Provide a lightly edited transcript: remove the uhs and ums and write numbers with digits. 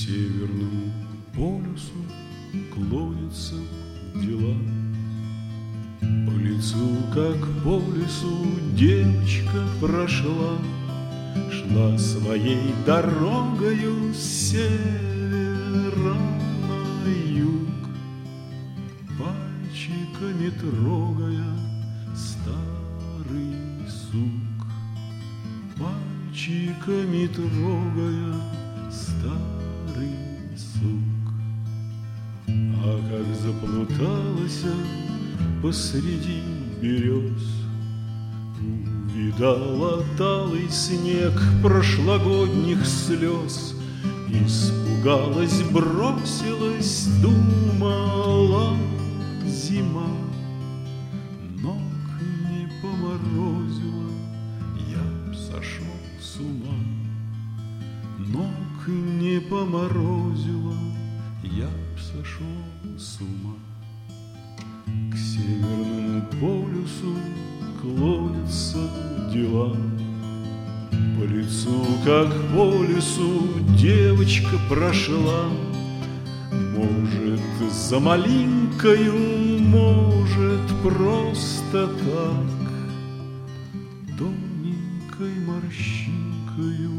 Северному полюсу клонятся дела. По лицу, как по лесу, девочка прошла, шла своей дорогою с севера на юг, пальчиками трогая старый сук, пальчиками трогая старый сук. А как заплуталась посреди берез, увидала талый снег прошлогодних слез, испугалась, бросилась, думала: зима. Ног не поморозила, я б сошел с ума. Ног не поморозила, я б сошел с ума. К Северному полюсу клонятся дела. По лицу, как по лесу, девочка прошла. Может, за малинкою, может, просто так, тоненькой морщинкою